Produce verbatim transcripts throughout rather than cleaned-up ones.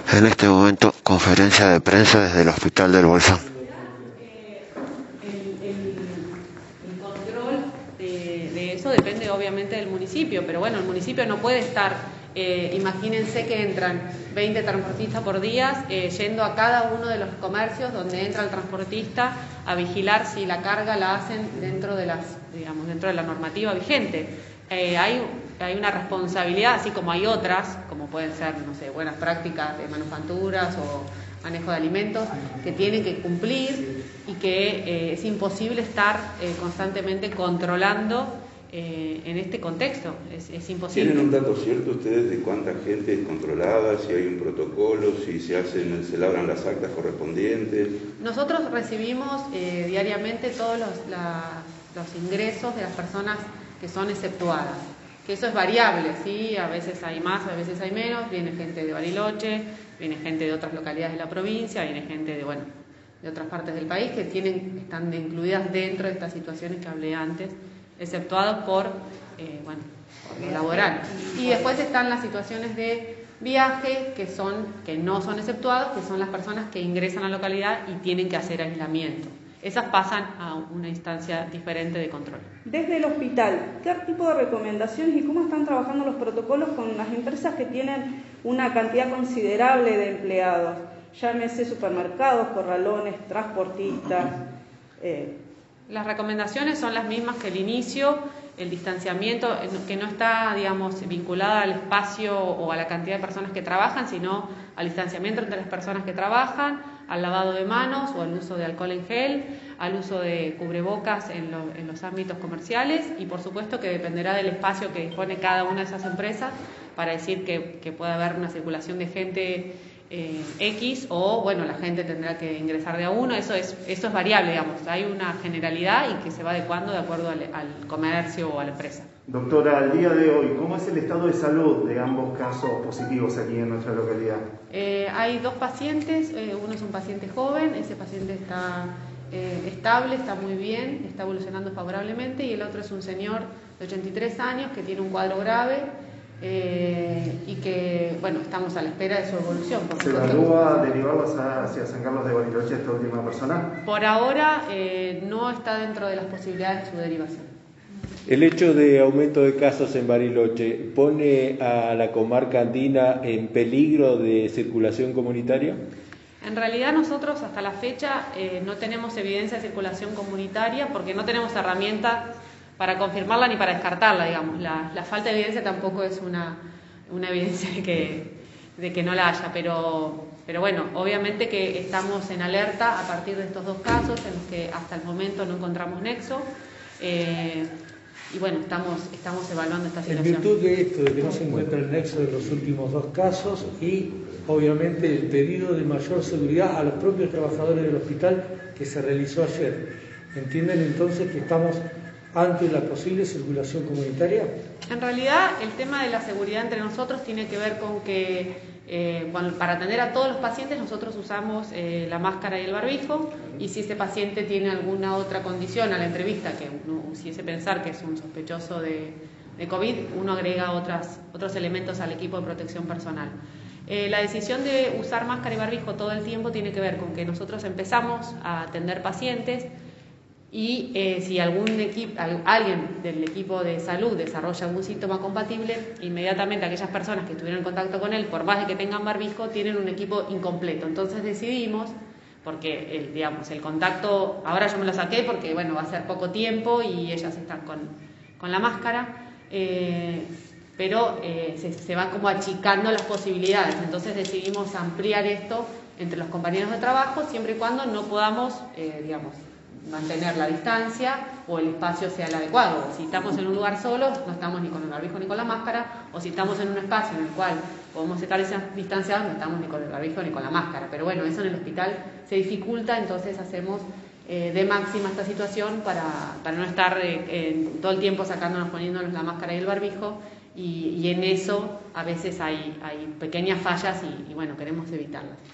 En este momento, conferencia de prensa desde el Hospital del Bolsón. Eh, el, el, el control de, de eso depende obviamente del municipio, pero bueno, el municipio no puede estar, eh, imagínense que entran veinte transportistas por día, eh, yendo a cada uno de los comercios donde entra el transportista a vigilar si la carga la hacen dentro de las, digamos, dentro de la normativa vigente. Eh, hay, hay una responsabilidad, así como hay otras, como pueden ser, no sé, buenas prácticas de manufacturas o manejo de alimentos, que tienen que cumplir y que eh, es imposible estar eh, constantemente controlando eh, en este contexto. Es, es imposible. ¿Tienen un dato cierto ustedes de cuánta gente es controlada, si hay un protocolo, si se hacen, se labran las actas correspondientes? Nosotros recibimos eh, diariamente todos los, la, los ingresos de las personas que son exceptuadas, que eso es variable, ¿sí? A veces hay más, a veces hay menos, viene gente de Bariloche, viene gente de otras localidades de la provincia, viene gente de, bueno, de otras partes del país que tienen, están incluidas dentro de estas situaciones que hablé antes, exceptuados por, eh, bueno, por lo laboral. Y después están las situaciones de viaje, que son, que no son exceptuados, que son las personas que ingresan a la localidad y tienen que hacer aislamiento. Esas pasan a una instancia diferente de control. Desde el hospital, ¿qué tipo de recomendaciones y cómo están trabajando los protocolos con las empresas que tienen una cantidad considerable de empleados? Llámese supermercados, corralones, transportistas. Eh. Las recomendaciones son las mismas que el inicio, el distanciamiento, que no está, digamos, vinculada al espacio o a la cantidad de personas que trabajan, sino al distanciamiento entre las personas que trabajan, al lavado de manos o al uso de alcohol en gel, al uso de cubrebocas en, lo, en los ámbitos comerciales y por supuesto que dependerá del espacio que dispone cada una de esas empresas para decir que, que pueda haber una circulación de gente eh, X o bueno, la gente tendrá que ingresar de a uno, eso es, eso es variable, digamos, hay una generalidad y que se va adecuando de acuerdo al, al comercio o a la empresa. Doctora, al día de hoy, ¿cómo es el estado de salud de ambos casos positivos aquí en nuestra localidad? Eh, hay dos pacientes, eh, uno es un paciente joven, ese paciente está eh, estable, está muy bien, está evolucionando favorablemente, y el otro es un señor de ochenta y tres años que tiene un cuadro grave eh, y que, bueno, estamos a la espera de su evolución. Por ¿Se evalúa derivarlos hacia San Carlos de Bariloche esta última persona? Por ahora eh, no está dentro de las posibilidades de su derivación. El hecho de aumento de casos en Bariloche pone a la comarca andina en peligro de circulación comunitaria. En realidad nosotros hasta la fecha eh, no tenemos evidencia de circulación comunitaria porque no tenemos herramientas para confirmarla ni para descartarla, digamos. La, la falta de evidencia tampoco es una, una evidencia de que, de que no la haya, pero, pero bueno, obviamente que estamos en alerta a partir de estos dos casos en los que hasta el momento no encontramos nexo. Eh, Y bueno, estamos, estamos evaluando esta situación. En virtud de esto, de que no se encuentra el nexo de los últimos dos casos y obviamente el pedido de mayor seguridad a los propios trabajadores del hospital que se realizó ayer, ¿entienden entonces que estamos ante la posible circulación comunitaria? En realidad, el tema de la seguridad entre nosotros tiene que ver con que eh, cuando, para atender a todos los pacientes nosotros usamos eh, la máscara y el barbijo, y si ese paciente tiene alguna otra condición a la entrevista, que uno hiciese pensar que es un sospechoso de, de COVID, uno agrega otras, otros elementos al equipo de protección personal. Eh, la decisión de usar máscara y barbijo todo el tiempo tiene que ver con que nosotros empezamos a atender pacientes y eh, si algún equipo, alguien del equipo de salud desarrolla algún síntoma compatible, inmediatamente aquellas personas que estuvieron en contacto con él, por más de que tengan barbijo, tienen un equipo incompleto. Entonces decidimos, porque el, digamos, el contacto, ahora yo me lo saqué porque bueno, va a ser poco tiempo y ellas están con, con la máscara, eh, pero eh, se, se van como achicando las posibilidades. Entonces decidimos ampliar esto entre los compañeros de trabajo, siempre y cuando no podamos, eh, digamos, mantener la distancia o el espacio sea el adecuado. Si estamos en un lugar solo, no estamos ni con el barbijo ni con la máscara, o si estamos en un espacio en el cual podemos estar distanciados, no estamos ni con el barbijo ni con la máscara. Pero bueno, eso en el hospital se dificulta, entonces hacemos eh, de máxima esta situación para, para no estar eh, en, todo el tiempo sacándonos, poniéndonos la máscara y el barbijo, y, y en eso a veces hay, hay pequeñas fallas y, y bueno, queremos evitarlas.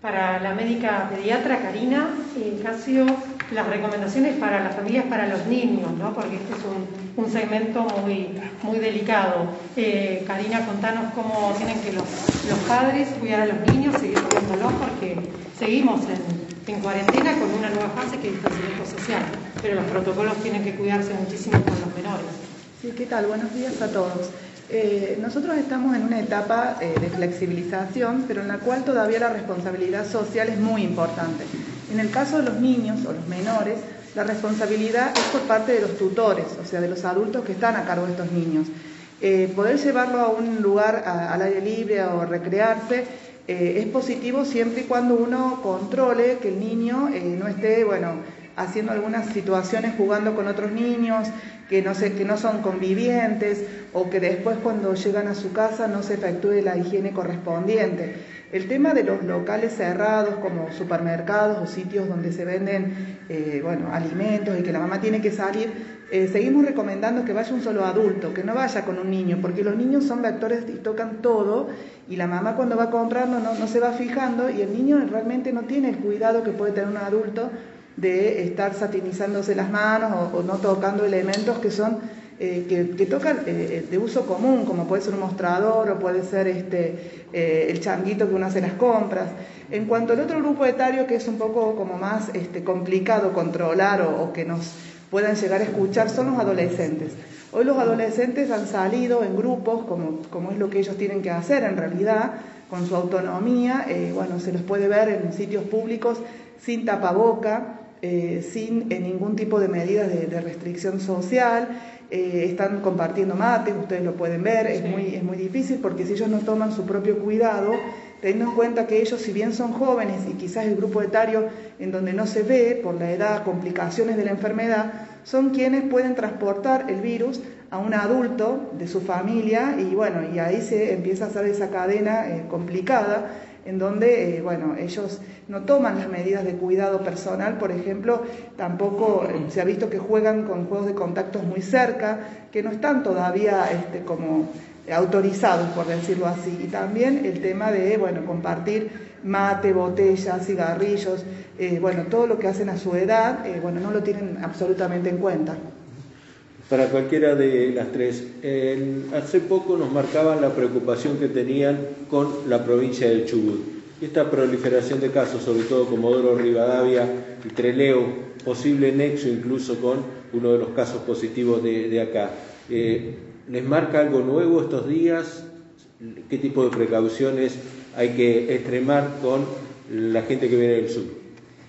para la médica pediatra Karina eh, Casio, las recomendaciones para las familias, para los niños, ¿no? Porque este es un, un segmento muy, muy delicado. Eh, Karina, contanos cómo tienen que los, los padres cuidar a los niños, seguir cuidándolos, porque seguimos en, en cuarentena con una nueva fase que es distanciamiento social, pero los protocolos tienen que cuidarse muchísimo con los menores. Sí, ¿qué tal? Buenos días a todos. Eh, nosotros estamos en una etapa eh, de flexibilización, pero en la cual todavía la responsabilidad social es muy importante. En el caso de los niños o los menores, la responsabilidad es por parte de los tutores, o sea, de los adultos que están a cargo de estos niños. Eh, poder llevarlo a un lugar a, al aire libre o recrearse eh, es positivo siempre y cuando uno controle que el niño eh, no esté, bueno, haciendo algunas situaciones jugando con otros niños, que no, se, que no son convivientes, o que después cuando llegan a su casa no se efectúe la higiene correspondiente. El tema de los locales cerrados como supermercados o sitios donde se venden eh, bueno, alimentos y que la mamá tiene que salir, eh, seguimos recomendando que vaya un solo adulto, que no vaya con un niño, porque los niños son vectores y tocan todo, y la mamá cuando va comprando no, no se va fijando, y el niño realmente no tiene el cuidado que puede tener un adulto de estar satinizándose las manos o, o no tocando elementos que son eh, que, que tocan eh, de uso común, como puede ser un mostrador o puede ser este eh, el changuito que uno hace las compras. En cuanto al otro grupo etario, que es un poco como más este, complicado controlar o, o que nos puedan llegar a escuchar, son los adolescentes. Hoy los adolescentes han salido en grupos, como, como es lo que ellos tienen que hacer en realidad, con su autonomía, eh, bueno, se los puede ver en sitios públicos sin tapaboca, Eh, sin eh, ningún tipo de medidas de, de restricción social, eh, están compartiendo mates, ustedes lo pueden ver, es, sí. muy, es muy difícil porque si ellos no toman su propio cuidado, teniendo en cuenta que ellos, si bien son jóvenes y quizás el grupo etario en donde no se ve por la edad, complicaciones de la enfermedad, son quienes pueden transportar el virus a un adulto de su familia y bueno, y ahí se empieza a hacer esa cadena eh, complicada en donde, eh, bueno, ellos no toman las medidas de cuidado personal, por ejemplo, tampoco eh, se ha visto que juegan con juegos de contactos muy cerca, que no están todavía este, como autorizados, por decirlo así, y también el tema de, bueno, compartir mate, botellas, cigarrillos, eh, bueno, todo lo que hacen a su edad, eh, bueno, no lo tienen absolutamente en cuenta. Para cualquiera de las tres, eh, hace poco nos marcaban la preocupación que tenían con la provincia del Chubut. Y esta proliferación de casos, sobre todo Comodoro Rivadavia y Trelew, posible nexo incluso con uno de los casos positivos de, de acá. Eh, ¿Les marca algo nuevo estos días? ¿Qué tipo de precauciones hay que extremar con la gente que viene del sur?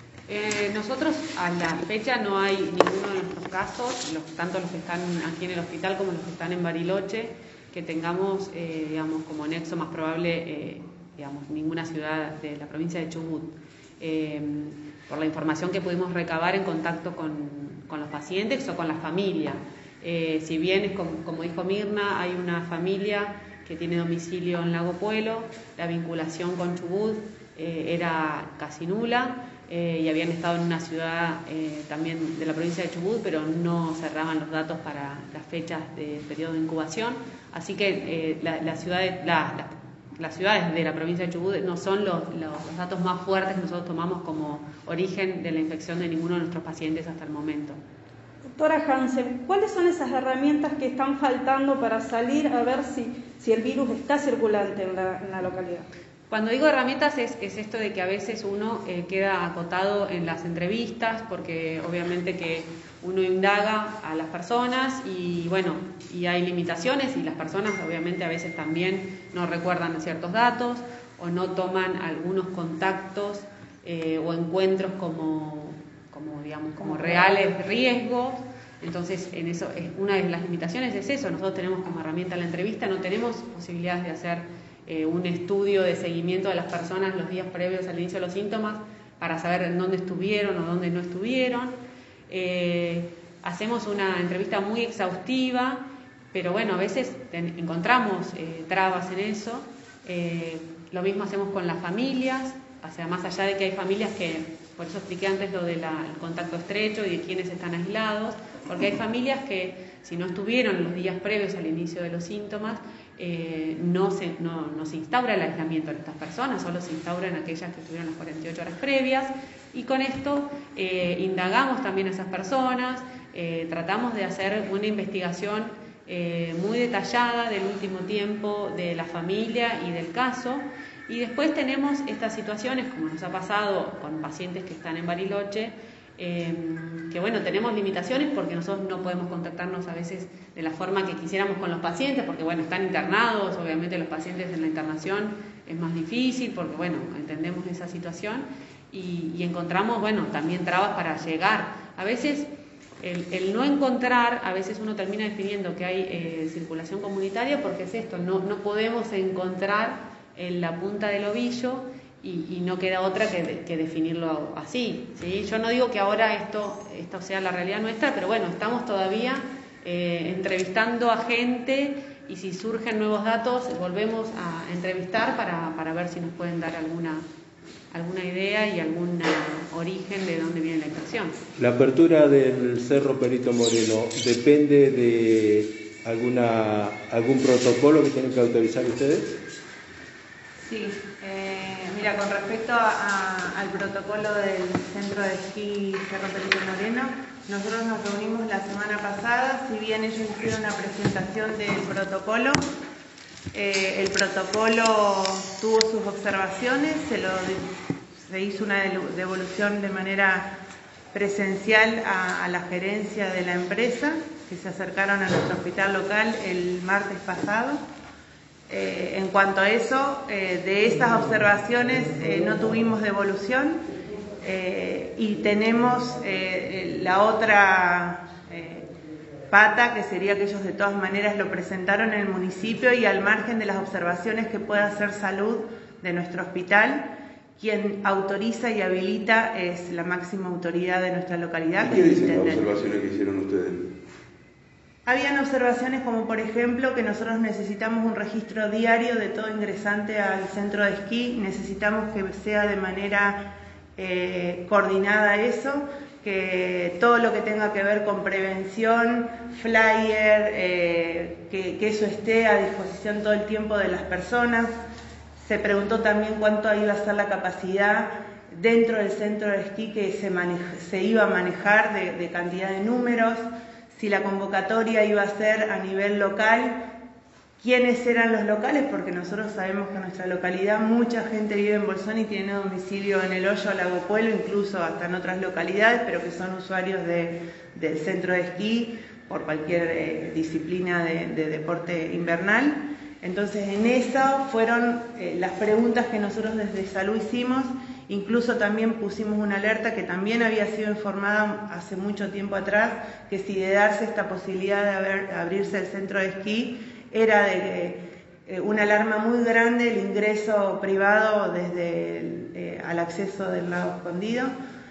Eh, nosotros a la fecha no hay ninguno de nuestros casos, los, tanto los que están aquí en el hospital como los que están en Bariloche, que tengamos, eh, digamos, como nexo más probable, eh, digamos, ninguna ciudad de la provincia de Chubut. Eh, por la información que pudimos recabar en contacto con, con los pacientes o con la familia. Eh, si bien, es como, como dijo Mirna, hay una familia que tiene domicilio en Lago Puelo, la vinculación con Chubut eh, era casi nula. Eh, y habían estado en una ciudad eh, también de la provincia de Chubut, pero no cerraban los datos para las fechas de periodo de incubación. Así que eh, la, la ciudad de, la, la, las ciudades de la provincia de Chubut no son los, los, los datos más fuertes que nosotros tomamos como origen de la infección de ninguno de nuestros pacientes hasta el momento. Doctora Hansen, ¿cuáles son esas herramientas que están faltando para salir a ver si, si el virus está circulante en la, en la localidad? Cuando digo herramientas es, es esto de que a veces uno eh, queda acotado en las entrevistas, porque obviamente que uno indaga a las personas y bueno, y hay limitaciones y las personas obviamente a veces también no recuerdan ciertos datos o no toman algunos contactos eh, o encuentros como, como digamos, como reales riesgos. Entonces, en eso es una de las limitaciones es eso. Nosotros tenemos como herramienta la entrevista, no tenemos posibilidades de hacer Eh, un estudio de seguimiento de las personas los días previos al inicio de los síntomas para saber en dónde estuvieron o dónde no estuvieron. Eh, hacemos una entrevista muy exhaustiva, pero bueno, a veces ten, encontramos eh, trabas en eso. Eh, lo mismo hacemos con las familias, o sea, más allá de que hay familias que, por eso expliqué antes lo del contacto estrecho y de quienes están aislados, porque hay familias que si no estuvieron los días previos al inicio de los síntomas, eh, no, se, no, no se instaura el aislamiento en estas personas, solo se instaura en aquellas que estuvieron las cuarenta y ocho horas previas, y con esto eh, indagamos también a esas personas, eh, tratamos de hacer una investigación eh, muy detallada del último tiempo de la familia y del caso, y después tenemos estas situaciones, como nos ha pasado con pacientes que están en Bariloche, Eh, que bueno, tenemos limitaciones porque nosotros no podemos contactarnos a veces de la forma que quisiéramos con los pacientes, porque bueno, están internados, obviamente los pacientes en la internación es más difícil, porque bueno, entendemos esa situación y, y encontramos, bueno, también trabas para llegar. A veces el, el no encontrar, a veces uno termina definiendo que hay eh, circulación comunitaria porque es esto, no, no podemos encontrar en la punta del ovillo. Y, y no queda otra que, que definirlo así, ¿sí? Yo no digo que ahora esto, esto sea la realidad nuestra, pero bueno, estamos todavía eh, entrevistando a gente y si surgen nuevos datos volvemos a entrevistar para, para ver si nos pueden dar alguna, alguna idea y algún origen de dónde viene la infección. La apertura del Cerro Perito Moreno depende de alguna algún protocolo que tienen que autorizar ustedes. Sí, eh, mira, con respecto a, a, al protocolo del centro de esquí Cerro Perito Moreno, nosotros nos reunimos la semana pasada, si bien ellos hicieron una presentación del protocolo, eh, el protocolo tuvo sus observaciones, se, lo, se hizo una devolución de manera presencial a, a la gerencia de la empresa, que se acercaron a nuestro hospital local el martes pasado. Eh, en cuanto a eso, eh, de esas observaciones eh, no tuvimos devolución eh, y tenemos eh, la otra eh, pata, que sería que ellos de todas maneras lo presentaron en el municipio y al margen de las observaciones que pueda hacer salud de nuestro hospital, quien autoriza y habilita es la máxima autoridad de nuestra localidad. ¿Qué dicen las observaciones que hicieron ustedes? Habían observaciones como, por ejemplo, que nosotros necesitamos un registro diario de todo ingresante al centro de esquí, necesitamos que sea de manera eh, coordinada eso, que todo lo que tenga que ver con prevención, flyer, eh, que, que eso esté a disposición todo el tiempo de las personas. Se preguntó también cuánto iba a ser la capacidad dentro del centro de esquí que se, maneja, se iba a manejar de, de cantidad de números, si la convocatoria iba a ser a nivel local, quiénes eran los locales, porque nosotros sabemos que en nuestra localidad mucha gente vive en Bolsón y tiene domicilio en El Hoyo, Lago Puelo, incluso hasta en otras localidades, pero que son usuarios de, del centro de esquí por cualquier eh, disciplina de, de deporte invernal. Entonces, en eso fueron eh, las preguntas que nosotros desde Salud hicimos. Incluso también pusimos una alerta que también había sido informada hace mucho tiempo atrás, que si de darse esta posibilidad de haber, abrirse el centro de esquí, era de eh, una alarma muy grande el ingreso privado desde el, eh, al acceso del lago Escondido,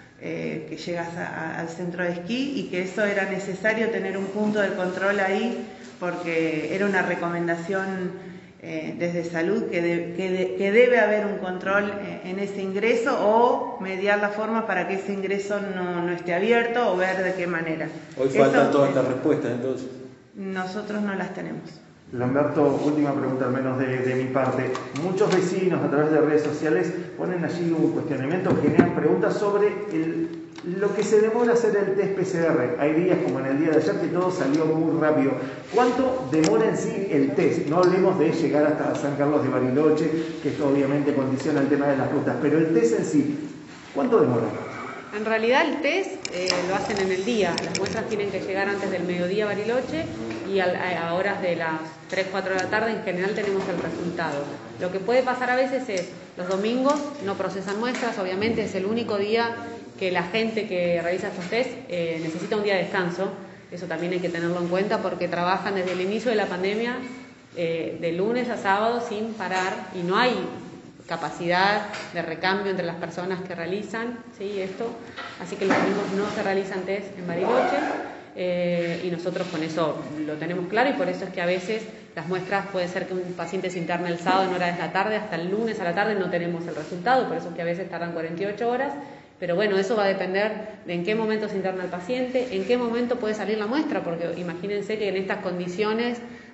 eh, que llegas a, a, al centro de esquí, y que eso era necesario tener un punto de control ahí, porque era una recomendación Eh, desde Salud que, de, que, de, que debe haber un control eh, en ese ingreso o mediar la forma para que ese ingreso no, no esté abierto o ver de qué manera. Hoy faltan todas estas respuestas, entonces. Nosotros no las tenemos. Lamberto, última pregunta al menos de, de mi parte. Muchos vecinos a través de redes sociales ponen allí un cuestionamiento, generan preguntas sobre el lo que se demora hacer el test P C R. Hay días como en el día de ayer que todo salió muy rápido. ¿Cuánto demora en sí el test? No hablemos de llegar hasta San Carlos de Bariloche, que esto obviamente condiciona el tema de las rutas, pero el test en sí, ¿cuánto demora? En realidad el test eh, lo hacen en el día. Las muestras tienen que llegar antes del mediodía a Bariloche y a, a horas de las tres, cuatro de la tarde en general tenemos el resultado. Lo que puede pasar a veces es, los domingos no procesan muestras, obviamente es el único día que la gente que realiza estos test eh, necesita un día de descanso. Eso también hay que tenerlo en cuenta porque trabajan desde el inicio de la pandemia eh, de lunes a sábado sin parar y no hay capacidad de recambio entre las personas que realizan, ¿sí? Esto, así que los domingos no se realizan test en Bariloche eh, y nosotros con eso lo tenemos claro y por eso es que a veces las muestras puede ser que un paciente se interne el sábado en horas de la tarde, hasta el lunes a la tarde no tenemos el resultado, por eso es que a veces tardan cuarenta y ocho horas. Pero bueno, eso va a depender de en qué momento se interna el paciente, en qué momento puede salir la muestra, porque imagínense que en estas condiciones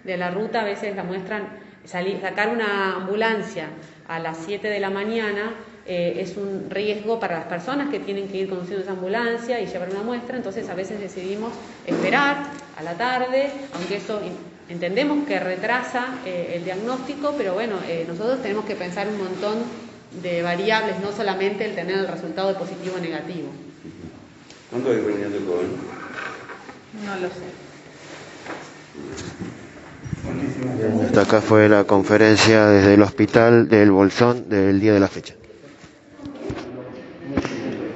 de la ruta a veces la muestran, salir, sacar una ambulancia a las siete de la mañana eh, es un riesgo para las personas que tienen que ir conduciendo esa ambulancia y llevar una muestra, entonces a veces decidimos esperar a la tarde, aunque eso entendemos que retrasa eh, el diagnóstico, pero bueno, eh, nosotros tenemos que pensar un montón de variables, no solamente el tener el resultado de positivo o negativo. ¿Cuándo hay reunión de COEN? No lo sé. Hasta acá fue la conferencia desde el hospital del Bolsón del día de la fecha.